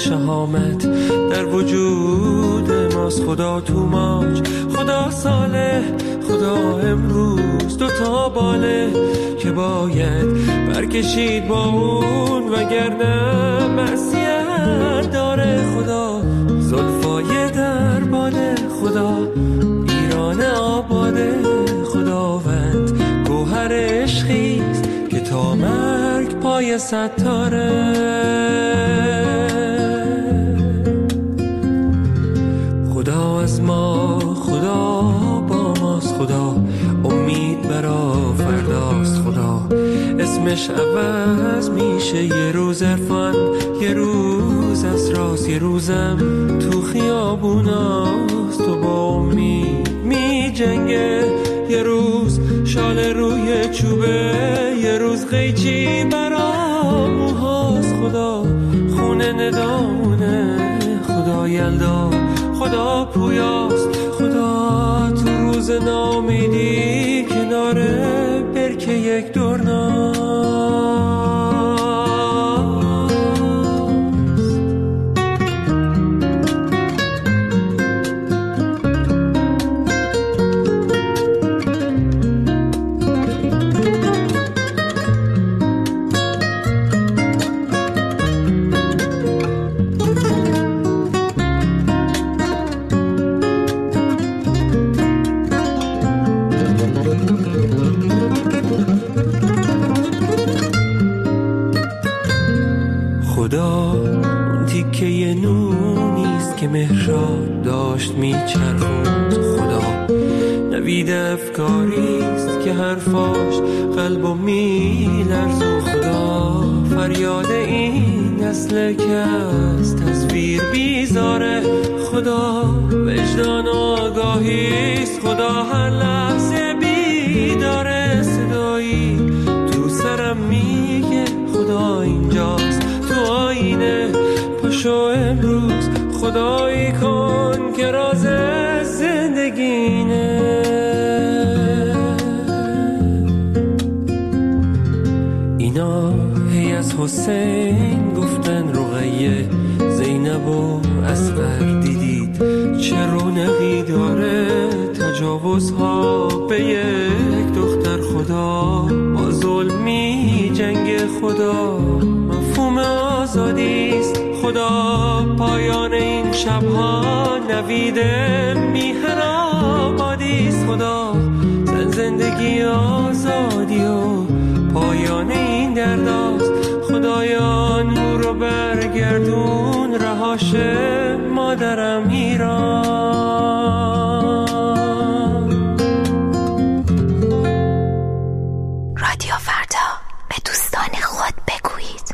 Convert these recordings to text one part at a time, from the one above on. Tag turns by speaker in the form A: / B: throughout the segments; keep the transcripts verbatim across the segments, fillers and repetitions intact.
A: شهامت در وجود ماست. خدا تو ماج، خدا صالح، خدا امروز دوتا باله که باید برکشید با اون، وگرنه معصیت داره. خدا زلفای در باده، خدا ایران آباده، خداوند گوهر عشقیست که تا مرگ پای ستاره. خدا از ما، خدا با ماست، خدا امید برا فرداست. خدا اسمش عوض میشه، یه روز عرفان، یه روز اسراس، یه روزم تو خیابوناست. تو با امید می جنگه، یه روز شال روی چوبه، یه روز قیچی برا موهاست. خدا خونه ندامونه، خدا یلدا، خدا پویاست. خدا تو روز نامیدی کناره برکه یک دورناست. خدا اون تیکه یه نونیست که مهراب داشت میچرخوند. خدا نوید افکاریست که حرفاش قلبو میلرزون. خدا فریاد این نسل که از تصویر بیزاره. خدا وجدان و آگاهیست، خدا هر لحظه بیداره. صدایی تو سرم میگه خدا اینجاست تو آینه. پاشو امروز خدایی کن که راز زندگینه. اینا هی از حسین گفتن رقیه، زینب و اصغر دیدید چه رونقی داره. تجاوزها به یک دختر، خدا با ظلمی جنگ. خدا مفهوم آزادیست، خدا پایان این شبها نوید میهن آبادیست. خدا زن زندگی آزادی و پایان این درداست. خدایا نور رو برگردون، رهاش مادرم ایران.
B: رادیو فردا، به دوستان خود بگویید.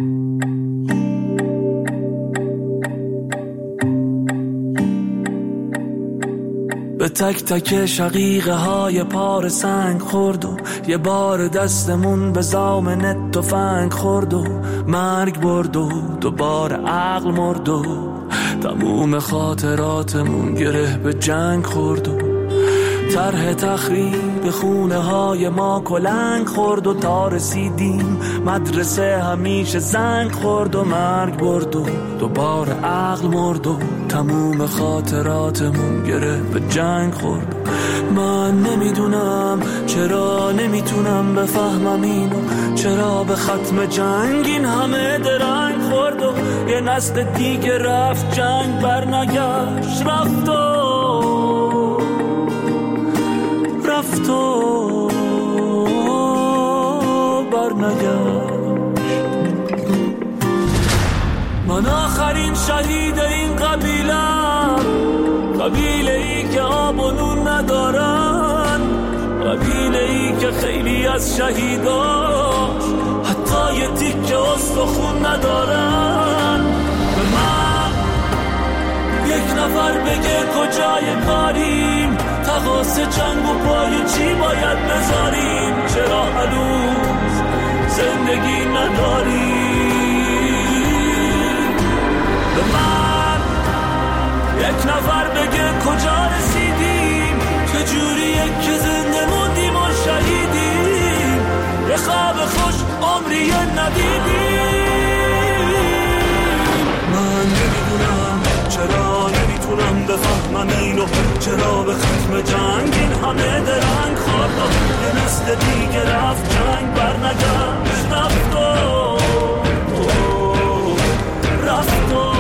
C: به تک تک شقیقه های پار سنگ خورد و یه بار دستمون به زامن تفنگ خورد و مرگ برد و دوباره عقل مرد و تموم خاطراتمون گره به جنگ خورد و طرح تخریب خونه های ما کلنگ خورد و تا رسیدیم مدرسه همیشه زنگ خورد و مرگ برد و دوباره عقل مرد و تموم خاطراتمون گره به جنگ خورد. من نمیدونم چرا نمیتونم بفهمم اینو، چرا به ختم جنگ این همه درنگ خورد و یه نسل دیگه رفت جنگ برنگشت، رفت و رفت و برنگشت. من آخرین شهید این قبیلم، قبیله ای که آب و نون ندارن، قبیله ای که خیلی از شهیداش حتی یه تیکه استخون ندارن. به من یک نفر بگه کجای کاریم، تقاس جنگ و پای چی باید بذاریم، چرا هنوز زندگی نداریم. به من یک نفر بگه کجا رسیدیم، چجوریه که زنده موندیم و شهیدیم، یه خواب خوش عمری ندیدیم. من نتونم بفهمم اینو چرا به ختم جنگ این همه درنگ خورد یه نسل دیگه رفت جنگ بر نگشت رفت و رفت و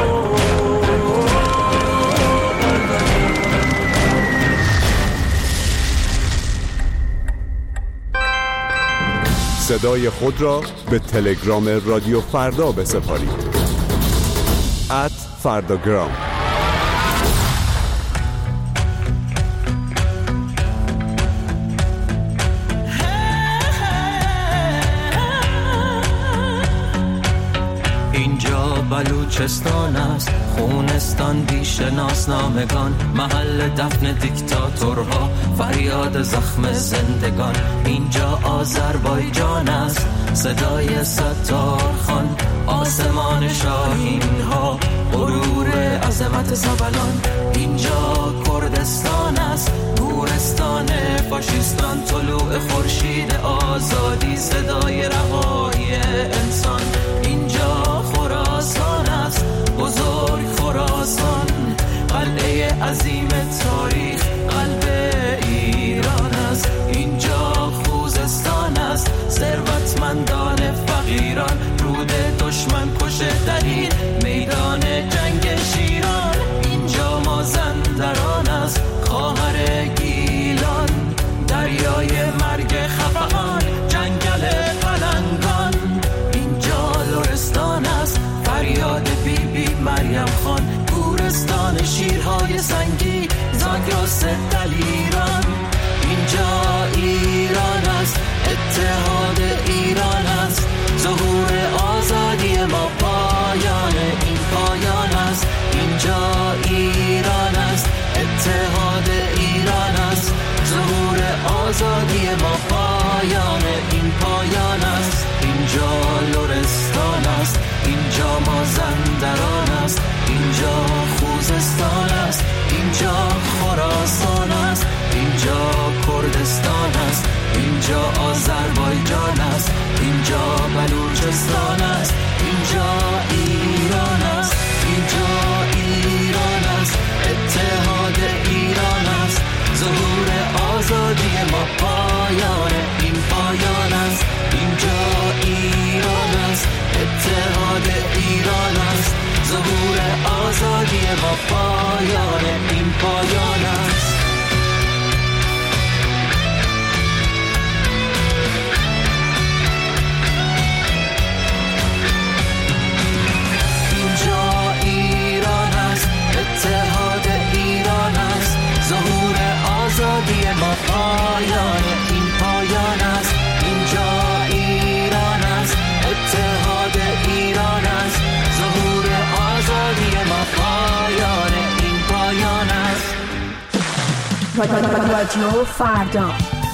D: صدای خود را به تلگرام رادیو فردا بسپارید ات فرداگرام.
A: بلوچستان است خونستان بیشناس نامگان محل دفن دیکتاتورها فریاد زخم زندگان اینجا آذربایجان است صدای ستار خان آسمان شاهین ها غرور عظمت زبلان اینجا کردستان است گورستان فاشیستان طلوع خورشید آزادی صدای رهایی انسان اینجا خراسان است بزرگ خراسان قلعه عظیم تاریخ قلب ایران است اینجا خوزستان است ثروتمندان فقیران رود دشمن کشه در این میدان جنگ شیران اینجا مازندران است خواهر گیلان دریای مرگ خفقان جنگل پلنگان اینجا لرستان است فریاد بی بی مریم خان گورستان شیرهای سنگی زاگرس دلیران اینجا ایران است اتحاد ایران است ظهور آزادی ما پایان این پایان است اینجا ایران است اتحاد ایران است ظهور آزادی ما پایان این پایان است اینجا لرستان است اینجا مازندران است اینجا خوزستان است اینجا خراسان است اینجا کردستان است اینجا آذربایجان است اینجا بلوچستان است اینجا ایران است اینجا ایران است اتحاد ایران است ظهور آزادی ما پایان این پایان است اینجا ایران است اتحاد ایران است ظهور آزادی ما پایان این پایان است اینجا ایران است اتحاد ایران است ظهور آزادی ما پایان این پایان است اینجا ایران است اتحاد ایران است ظهور آزادی ما پایان این پایان است
B: رادیو فردا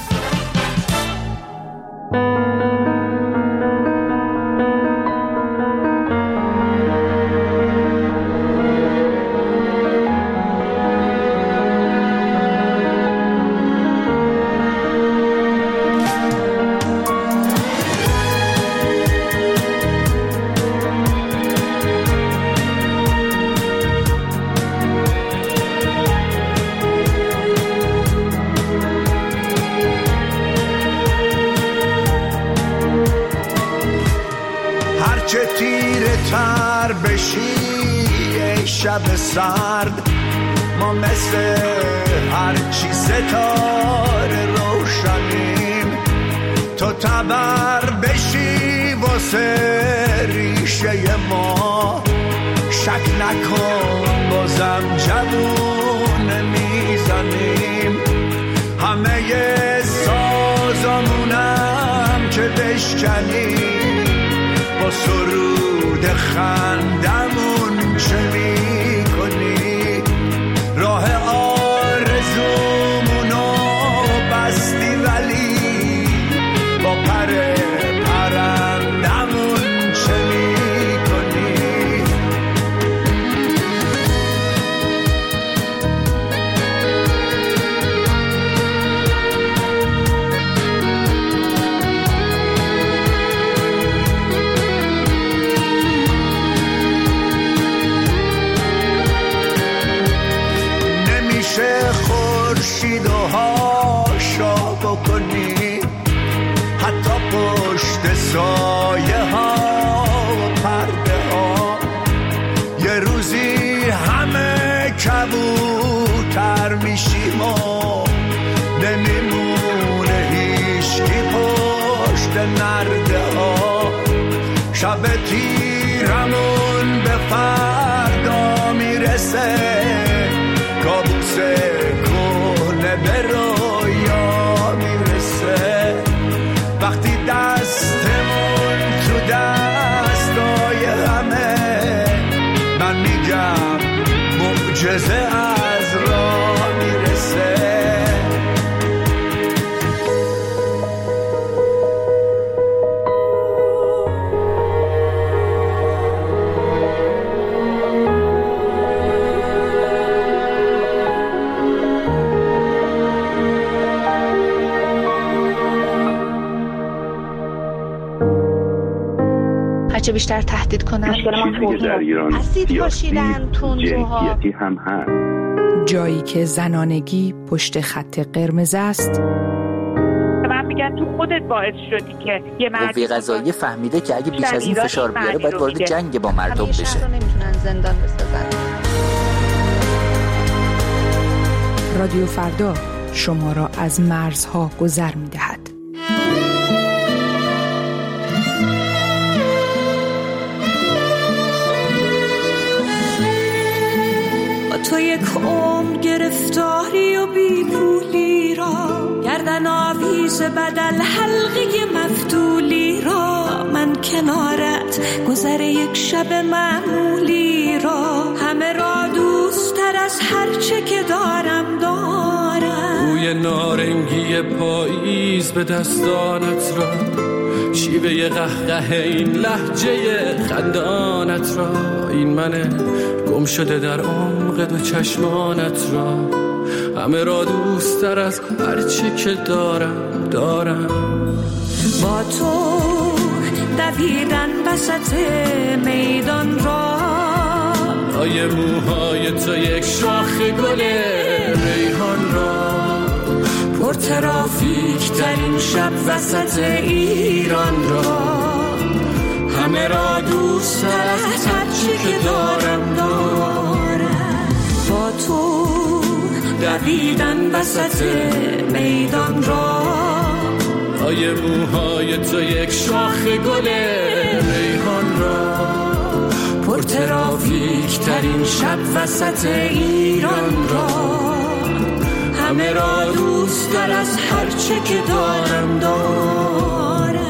E: شب سرد ما مثل هرچی ستاره روشنیم تو تبر بشی واسه ریشه ما شک نکن بازم جوون میزنیم همه سازمونم که بشکنیم با سرود خندمون چه میکنی راه آرزومونو بستی ولی با پر پرندمون چه میکنی کبوتر میشیم و نمیمونه هیچکی پشت نرده ها. شب تیرمون به فردا میرسه، کابوس کنه به رویا میرسه. وقتی دستمون تو دستای همه، من میگم معجزه از راه میرسه.
F: هرچه بیشتر تهدید کنن اسید پاشیدن تندروها
G: هم هست.
H: جایی که زنانگی پشت خط قرمز است.
I: من میگم تو خودت باعث شدی که یه مرد
J: قوه قضاییه فهمیده که اگه بیش از این فشار بیاره باید وارد جنگ با مردم بشه.
F: شهر رو نمیتونن زندان بسازن.
H: رادیو فردا شما را از مرزها گذر میدهد.
K: تو یک عمر گرفتاری و بی پولی را، گردن آویز بدل حلقه مفتولی را، من کنارت گذر یک شب معمولی را، همه را دوست تر از هرچه که دارم دارم.
C: بوی نارنگی پاییز به دستانت را، شیوه قهقه این لهجه خندانت را، این منه گم شده در عمق دو چشمانت را، همه را دوست تر از هرچی که دارم دارم.
K: با تو دویدن وسط میدان را،
C: آیه موهای تو یک شاخ گل ریحان را، پر ترافیک ترین شب وسط ایران را، همه را دوست تر از هرچی که دارم دارم.
K: با تو دویدن وسط میدان را،
C: آیه موهای تو یک شاخ گل ریحان را، پر ترافیک ترین شب وسط ایران را، همه را دوست تر از هرچه که دارم دارم.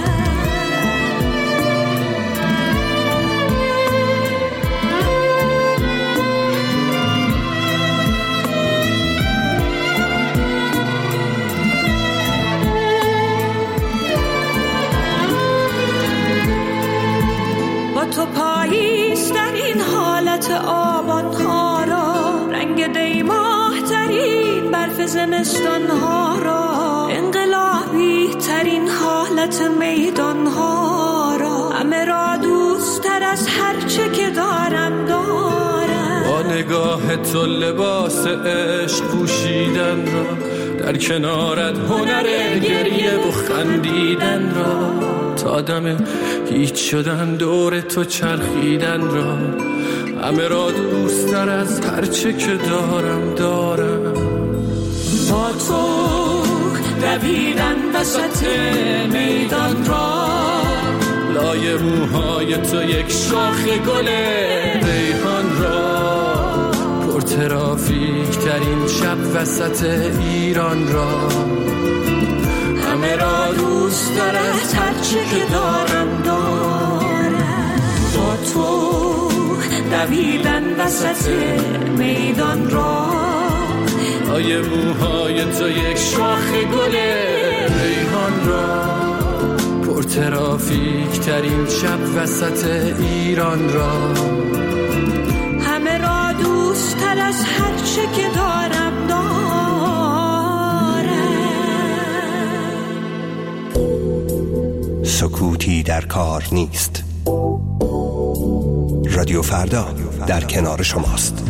K: تو پاییز در این حالت آبان ها را، رنگ دیماه ترین برف زمستان ها را، انقلابی ترین حالت میدان ها را، همه را دوست تر از هرچه که دارم دارم.
C: با نگاه تو لباس عشق پوشیدن را، در کنارت هنر گریه و خندیدن را، تا دم هیچ شدن دور تو چرخیدن را، همه را دوست تر از هرچه که دارم دارم.
K: با تو دویدن وسط میدان را،
C: لای موهای تو یک شاخ گل ریحان را، پر ترافیک ترین شب وسط ایران را، همه را دوست تر از هرچی که دارم دارم.
K: با تو دویدن وسط میدان را،
C: آیه موهای تو یک شاخ گل ریحان را، پر ترافیک ترین شب وسط ایران را،
K: همه را دوست تر از هرچی که دارم دارم.
L: سکوتی در کار نیست. رادیو فردا در کنار شماست.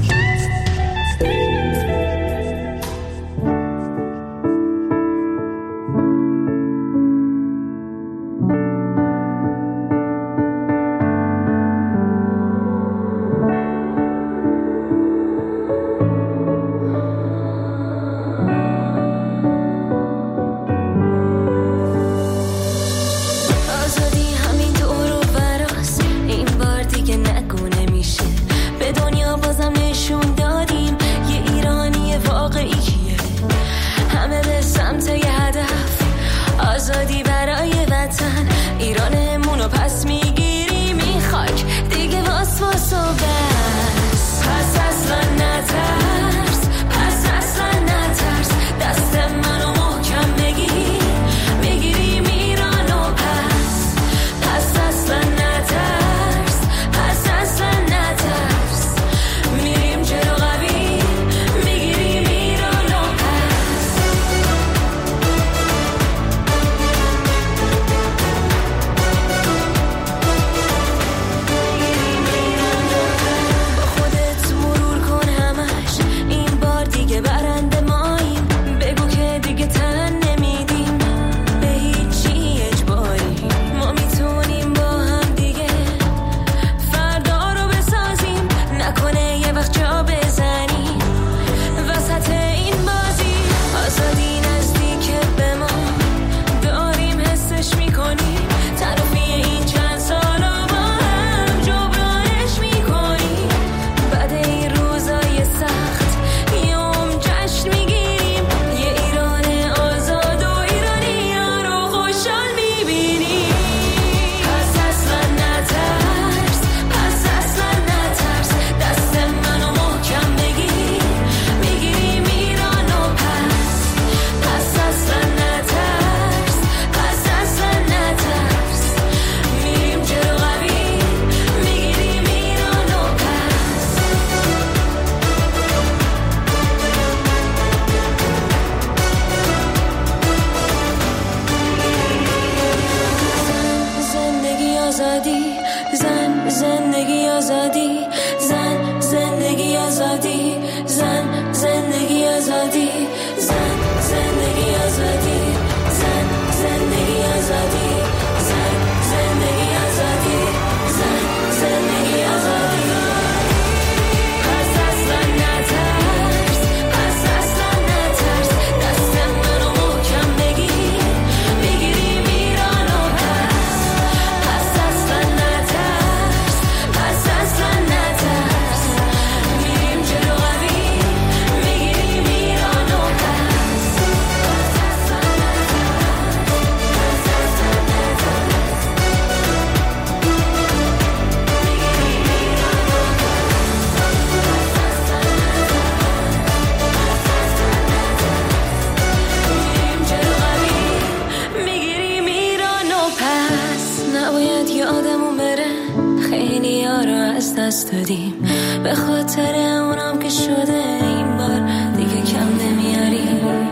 K: آزادی، زن زندگی آزادی، زن زندگی آزادی، زن زندگی آزادی، زن زندگی آزادی، زن زندگی آزادی، زن زندگی آزادی، زن زندگی آزادی. پس اصلا نترس، پس اصلا نترس، دست منو محکم بگیر، میگیریم ایران و پس. پس اصلا نترس، پس اصلا نترس، میریم جلو قوی، میگیریم ایران و پس. پس اصلا نترس، پس اصلا نترس، میگیریم ایران و میریم جلو قوی، میگیریم ایران و پس. نباید یادمون بره خیلی ها رو از دست دادیم، به خاطر اونم که شده این بار دیگه کم نمیاریم.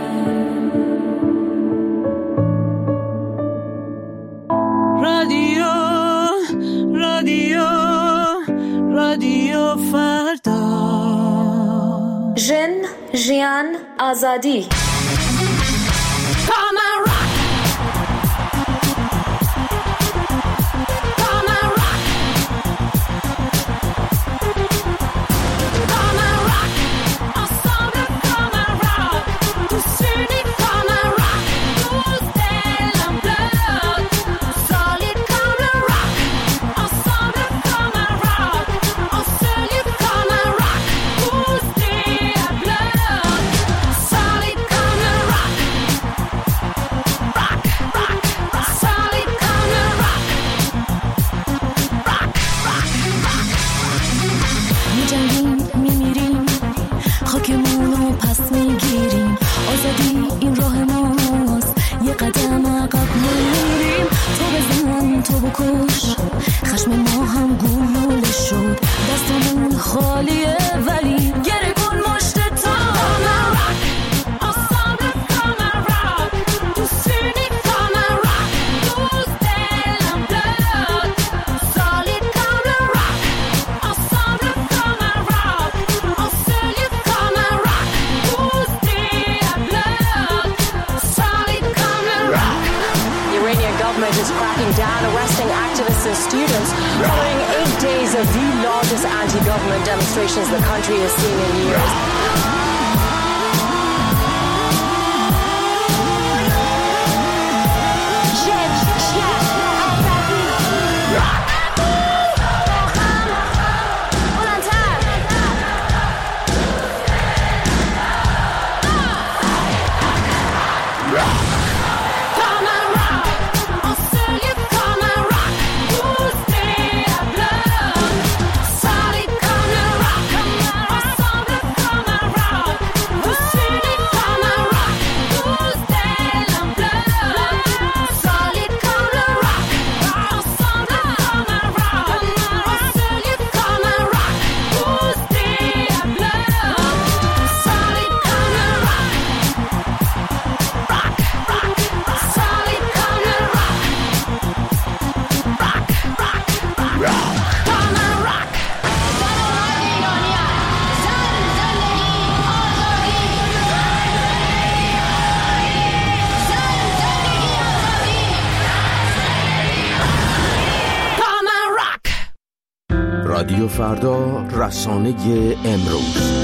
C: رادیو رادیو رادیو فردا.
B: ژن ژیان آزادی.
G: Demonstrations the country has seen in years.
M: رادیو فردا، رسانه امروز.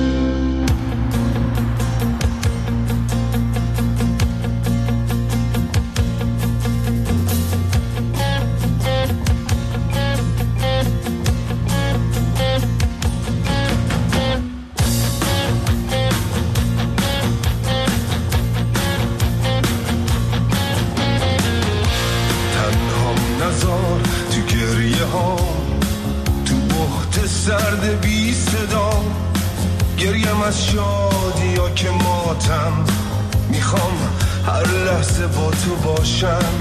N: سرد بی صدا گریم از شادی ها که ماتم، میخوام هر لحظه با تو باشم.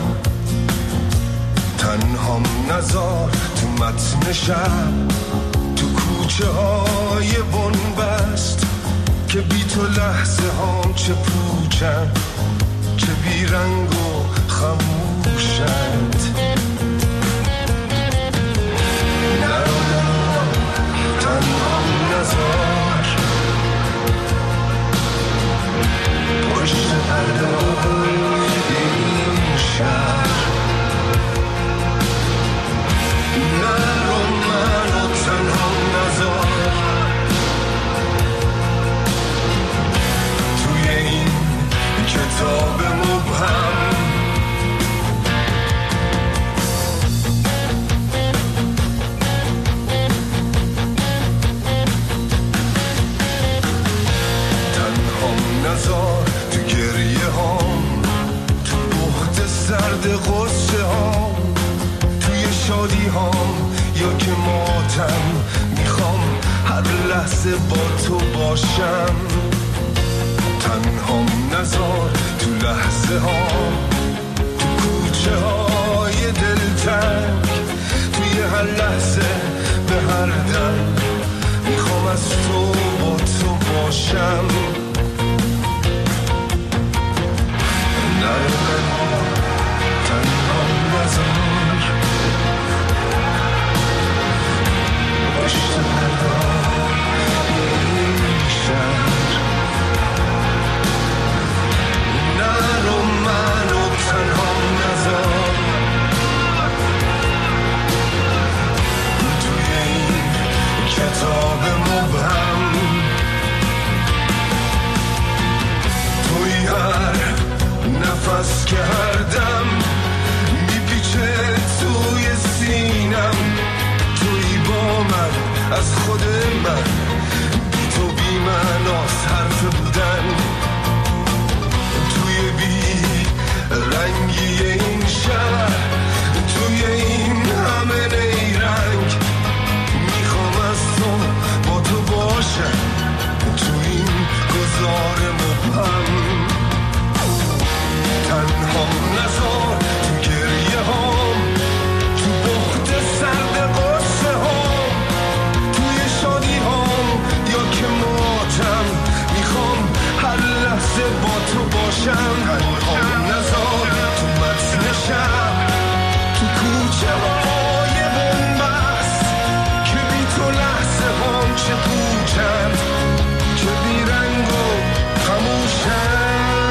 N: تنهام نزار تو متن شب، تو کوچه های بنبست، که بی تو لحظه هام چه پوچن، چه بی رنگ و خموشند. لحظه با تو باشم، تنهام نذار تو لحظه ها، تو کوچه های دلتنگ، توی هر لحظه به هر دم میخوام از تو با تو باشم. نره تنهام نذار پشت پردار این شهر، نرو منو تنهام نذار توی این کتاب مبهم، توی هر نفس که هر دم میپیچه توی سینم، توی با من از خود من، بی تو بی معناست حرف بودن، توی بی رنگی این شهر، توی این همه نیرنگ میخوام از تو با تو باشم، توی این گذار مبهم. تنهام نذار تو گریه هام، تو بخت سرد قصه هام، توی شادی هام یا که ماتم، میخوام هر لحظه با تو باشم. تنهام نذار تو متن شب، تو کوچه های بنبست، که بی تو لحظه هام چه پوچند، که بی رنگ و خموشند.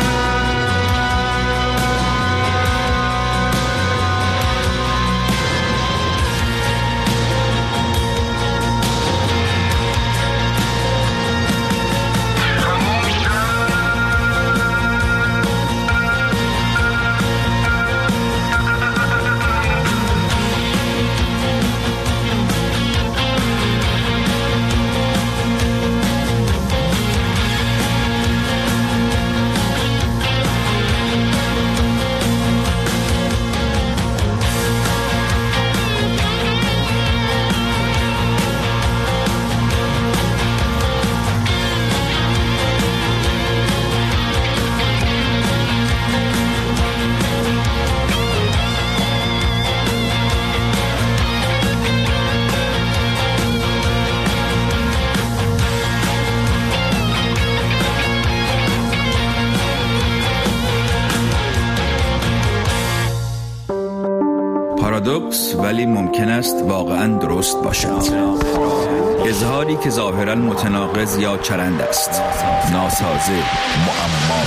O: پارادوکس ولی ممکن است واقعاً درست باشد. اظهاری که ظاهراً متناقض یا چرند است، ناسازه، معما.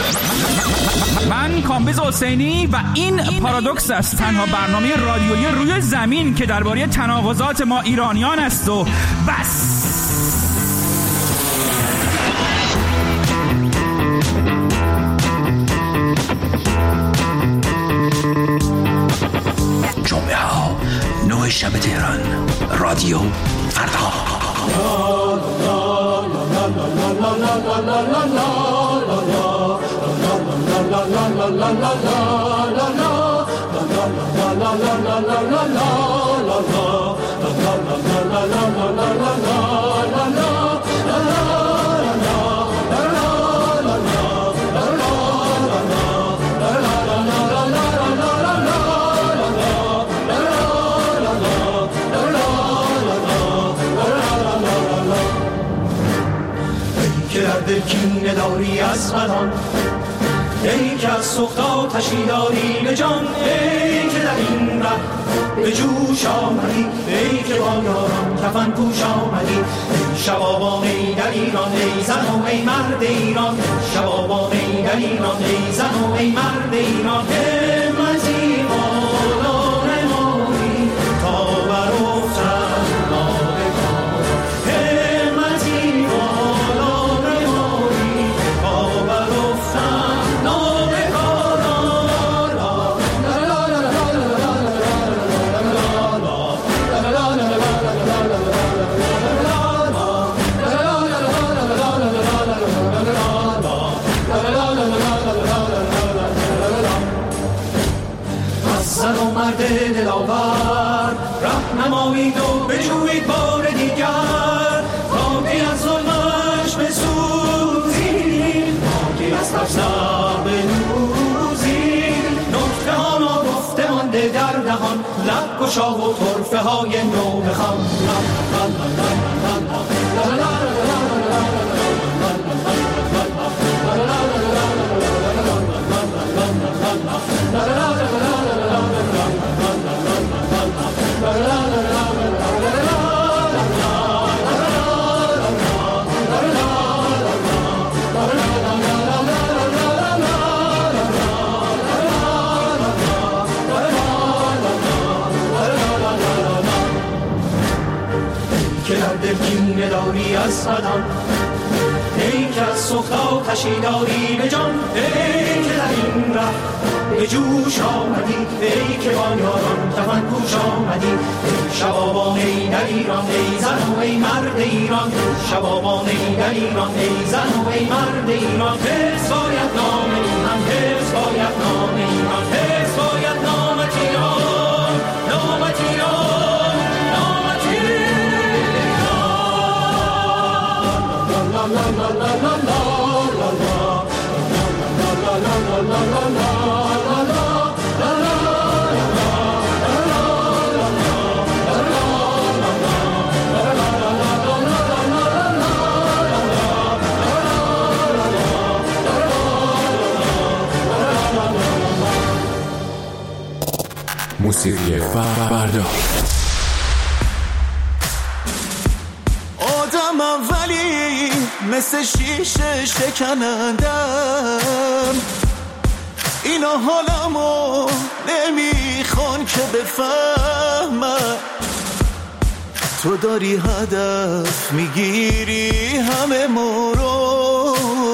P: من کامبیز حسینی و این پارادوکس است، تنها برنامه رادیویی روی زمین که درباره تناقضات ما ایرانیان است و بس.
Q: جمعه ها نه شب تهران، رادیو فردا.
A: دل کینه داری از بدان، ای که از سخت آتشی داری به جان، ای که در این ره به جوش آمدی، ای که با یاران کفن پوش آمدی. ای شبابان ای در ایران، ای زن و ای مرد ایران، شبابان ای در ایران، ای زن و ای مرد ایران. همتی بالا نمایی تا برافتن ناگهان، همتی بالا نمایی تا برافتن ناگهان. زن و مرد دلاور رهنمایید و بجویید بار دیگر تا از لب نوزی نکته ها نگفته مانده در دهان لب گشا و طرفه های نو بخوان دلگینه داری از بدن ای که از سخت آتشی داری به جان ای که در این ره به جوش آمدی ای که با یاران کفن پوش آمدی ای شبابان ای در ایران ای زن و ای مرد ایران شبابان ای در ایران ای زن و ای مرد ایران حفظ باید نام ایران حفظ باید نام ایران حفظ باید نامت ایران نامت ایران نامت ایران la la la la la la la la la la la la
M: موسیقی فردا
R: آدمم ولی مثل شیشه شکنندم اینا حالمو نمیخوان که بفهمم تو داری هدف میگیری همه ما رو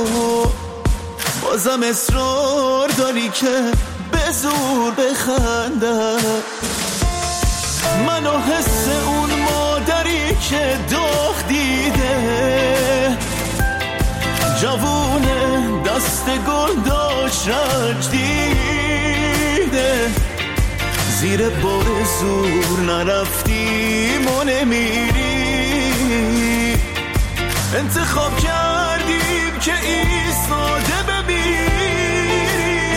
R: بازم اصرار داری که به زور بخندم منو حس اون مادری که داغ دیده جوونه دست گل داشت رنج دیده زیر بار زور نرفتیم و نمیری انتخاب کردیم که ایستاده بمیری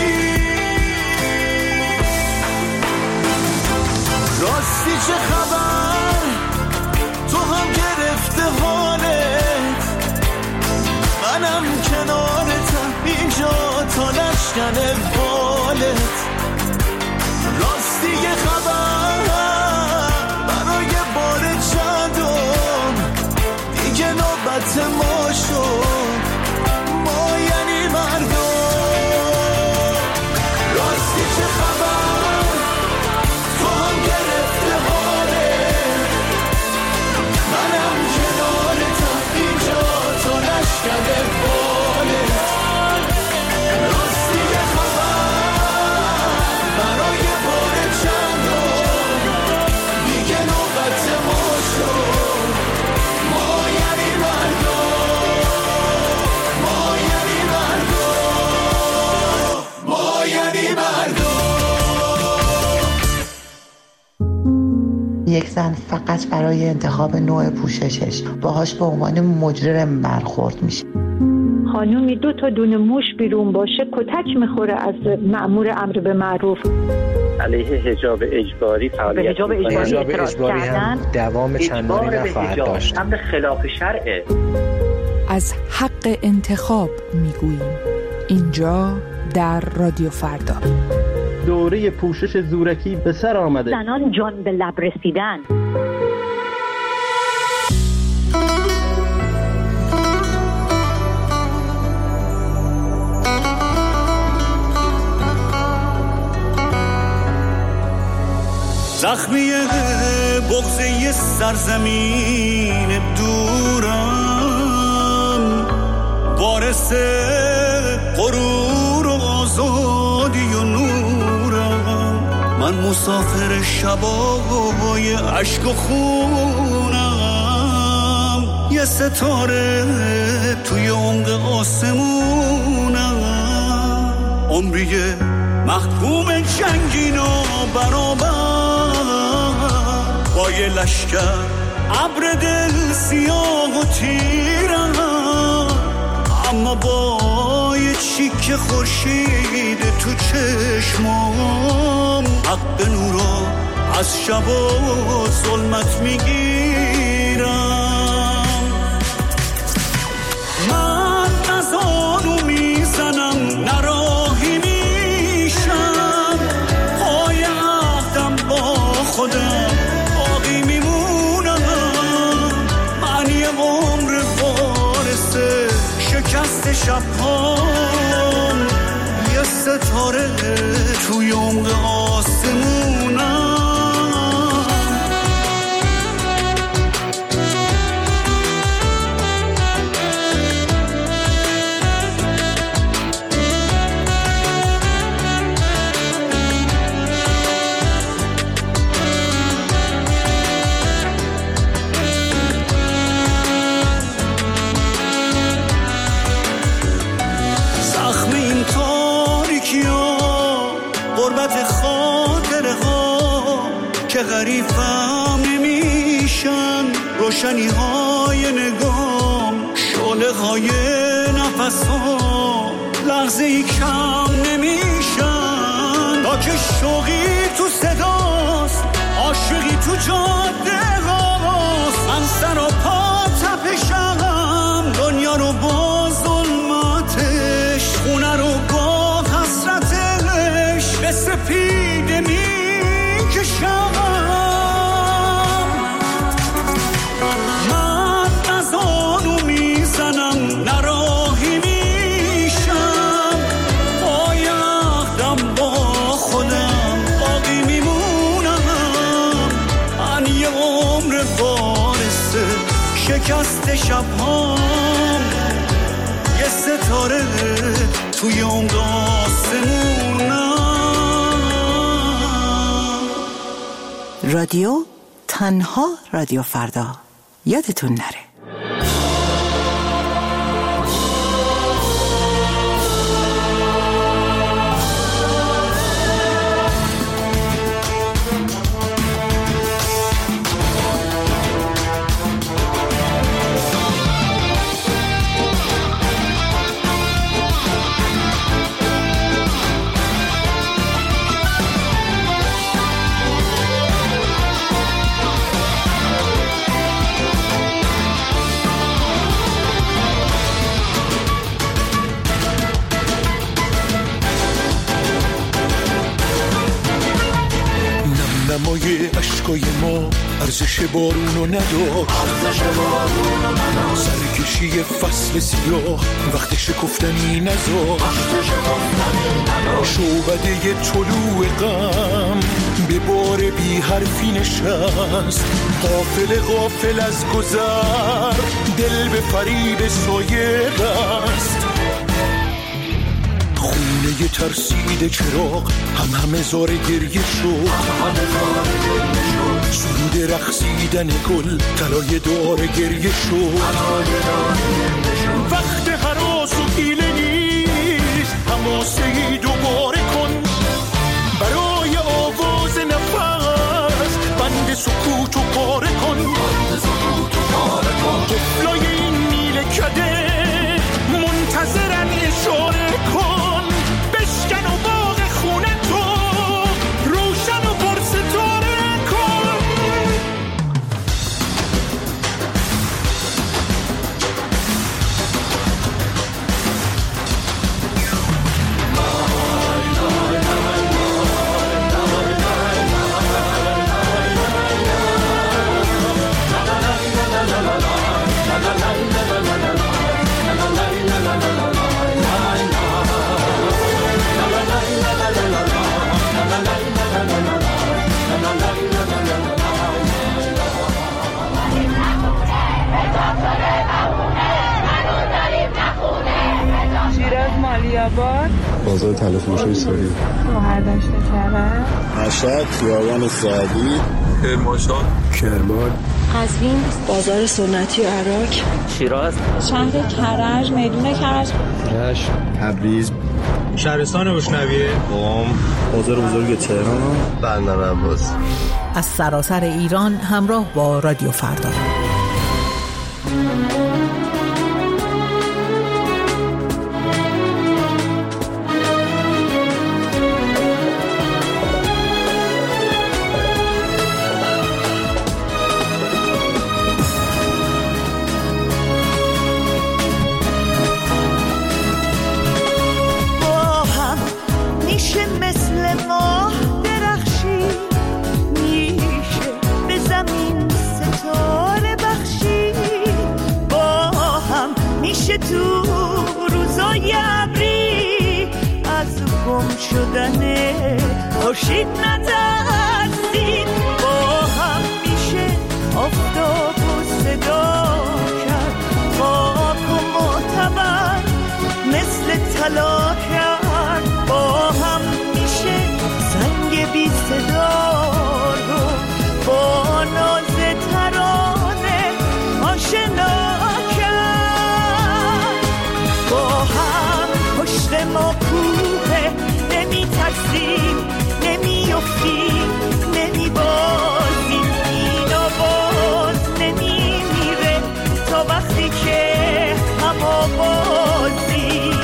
R: راستی چه خبر تو هم گرفته حالت منم کنارتم اینجا تا نشکنه بالت راستی یه خبر برای بار چندم دیگه نوبت ما شد ما یعنی مردم راستی چه خبر تو هم گرفته حالت منم کنارتم اینجا تا نشکنه بالت راستی یه خبر برای بار چندم دیگه نوبت ما شد ما یعنی مردم ما یعنی مردم ما یعنی مردم
S: یک زن فقط برای انتخاب نوع پوششش باهاش به عنوان مجرم برخورد میشه
F: خانومی دو تا دونه موش بیرون باشه کتک میخوره از مأمور امر به معروف
J: علیه حجاب اجباری فعالیت
F: حجاب اجباری,
J: حجاب
F: اجباری هم
T: دوام چندانی نخواهد داشت
J: امر خلاف شرعه
H: از حق انتخاب میگوییم اینجا در رادیو فردا
T: دوره پوشش زورکی به سر آمده
F: زنان جان به لب رسیدن
E: زخمی بغضه سرزمین دورم وارث غرور و آزادی و نورم من مسافر شبای عشق و خونم یه ستاره توی عمق آسمونم عمری محکوم جنگین و برابر با یه لشکر ابر دل سیاه و تیرم اما با یه چیک خورشید تو چشمام، حق نورا از شب و ظلمت میگیرم. من نزانو میزنم نراهی میشم، پای عهدم با خودم باقی میمونم. من یه عمر وارث شکست شبهام، یه ستاره توی عمق آسمونم. که غریبم نمیشن روشنی های نگام، شعله های نفسام لحظه ای کم نمیشن. تا که شوقی تو صداست، عاشقی تو جاده هاست، من سر و پا تپشم، دنیا رو با ظلمتش، خونه رو با حسرتش به سپیده میکشم. نراهی میشم، پای عهدم با خودم باقی میمونم. من یه عمر وارث شکست شبهام، یه ستاره توی عمق آسمونم.
S: رادیو تنها رادیو فردا، یادتون نره.
N: نمای عشقای ما ارزش بارونو نداشت، سرکشی فصل سیاه وقت شکفتنی نذاشت. شعبده طلوع غم به بار بی حرفی نشست، غافل غافل از گذر دل به فریب سایه بست. خونه ترسید چراغ هم همه زار گریه شد، سرود رقصیدن گل طلای دار گریه شد. وقت هراس و حیله نیست، حماسه‌ای دوباره کن، برای آواز نفس بند سکوت و پاره کن. طفلای این میله کده منتظرن اشاره کن، بشکن و باغ خونه تو روشن و پرستاره کن.
I: شیراز مالیاباد،
U: بازار تله فروشی سوری،
I: شهرداشت کرد،
U: مشهد، خیابان سعدی، کرمانشاه، کرمان،
G: قزوین، بازار سنتی و عراق،
J: شیراز،
I: شهر کرج، میدون کرج،
U: رشت، تبریز،
V: شهرستان بشنویه،
U: قم، بازار بزرگ تهران، بندر عباس.
H: از سراسر ایران همراه با رادیو فردا.
K: شدنه خورشید نترسید با هم میشه آفتاب و صدا کرد خاک و معتبر مثل طلا کرد با هم میشه سنگ بی صدا رو با ناز ترانه آشنا کرد با هم پشت ما کوه نمی ترسیم نمی افتیم نمی بازیم این آواز نمی میره تا وقتی که هم آوازیم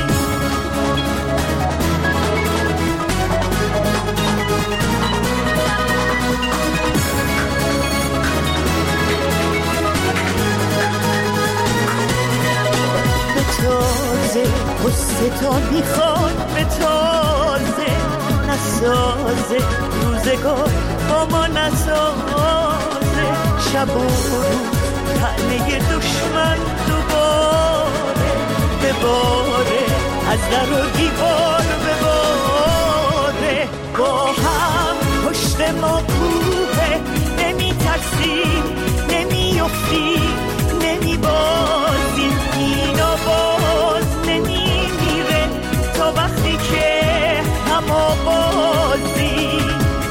K: تازه قصه تا میخواد به تازه نسازه روزگار با ما نسازه شب و روز تنه دشمن دوباره بباره از در و دیوار بباره با هم پشت ما کوه نمی ترسیم نمی افتیم نمی بازیم این آواز نمی میره تا وقتی که هم آوازیم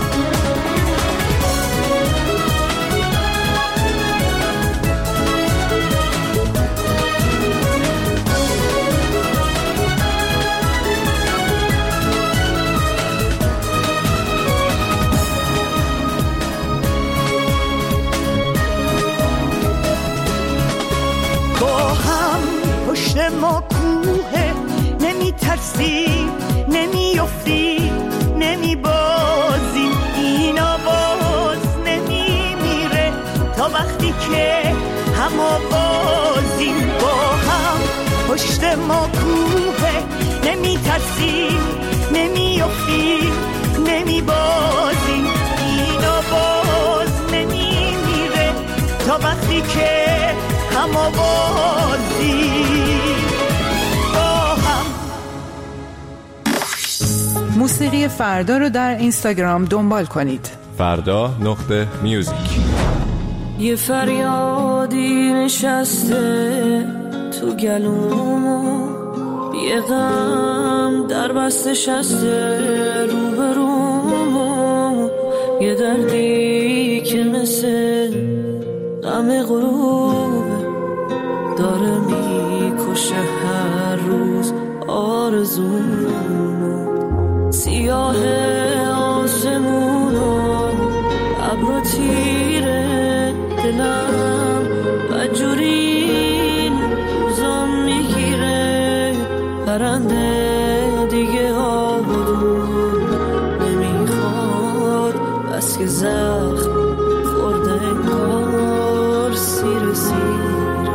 K: پشت ما کوه نمی ترسیم نمی افتیم نمی بازیم این آواز نمی میره تا وقتی که هم آوازیم با هم پشت ما کوه نمی ترسیم نمی افتیم نمی بازیم این آواز نمی میره تا وقتی که هم آوازی با هم.
H: موسیقی فردا رو در اینستاگرام دنبال کنید.
D: فردا نقطه میوزیک.
C: یه فریادی نشسته تو گلومو، یه غم در بسته شسته روبرومو، یه دردی که مثل غم غروبه داره میکشه هر روز آرزومو، سیاه آسمونو ابرو تیره دلم بدجورین روزام میگیره، پرنده دیگه آبادون نمیخواد بس که زخم خورده انگار سیر سیره.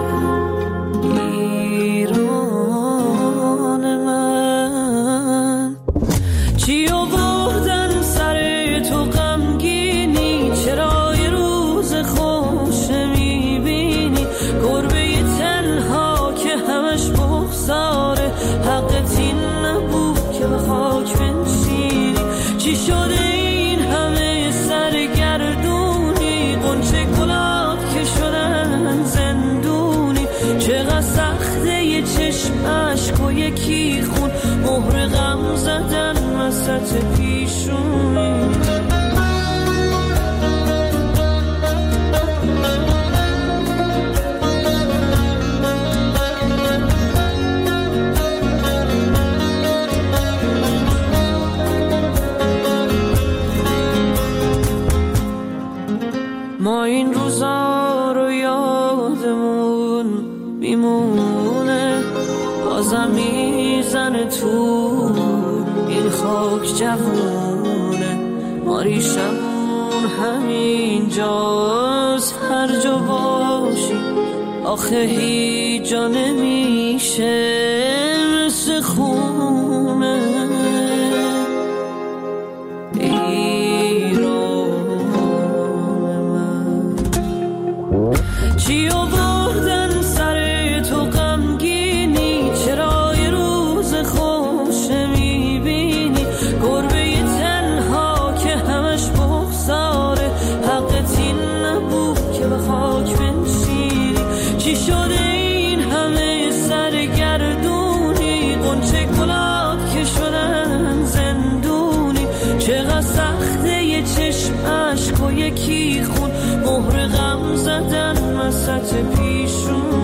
C: ایران من چی آوردن سر تو غمگینی، چرا یه روز خوش میبینی، گربه تنها که همش بغضاره، حقت این نبود که به خاک بنشینی، چی شده این همه سرگردونی، قنچه گلاب که شدن زندونی، چقدر سخته یه چشم عشق و یکی خون، مهر غم زدن وسط پیشونی. ما این روزا رو یادمون میمونه، بازم میزنه تو این خاک جوونه، ما ریشمون همین جاست هر جا باشی، آخه هیچ جا نمیشه مثل خونه. چی آوردن سر تو غمگینی، چرا یه روز خوش میبینی، گر
K: یکی خون، مهر غم زدن وسط پیشون.